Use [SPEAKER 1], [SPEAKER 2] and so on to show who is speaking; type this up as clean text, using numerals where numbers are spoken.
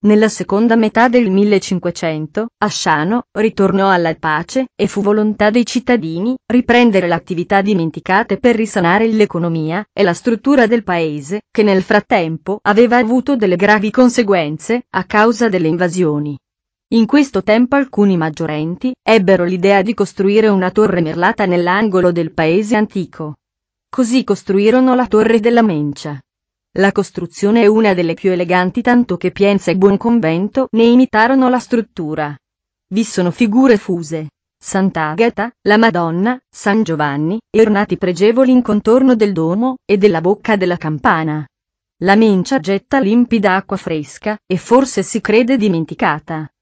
[SPEAKER 1] Nella seconda metà del 1500, Asciano ritornò alla pace, e fu volontà dei cittadini riprendere le attività dimenticate per risanare l'economia e la struttura del paese, che nel frattempo aveva avuto delle gravi conseguenze a causa delle invasioni. In questo tempo alcuni maggiorenti ebbero l'idea di costruire una torre merlata nell'angolo del paese antico. Così costruirono la Torre della Mencia. La costruzione è una delle più eleganti, tanto che Pienza e Buonconvento ne imitarono la struttura. Vi sono figure fuse, Sant'Agata, la Madonna, San Giovanni, e ornati pregevoli in contorno del domo e della bocca della campana. La Mencia getta limpida acqua fresca, e forse si crede dimenticata.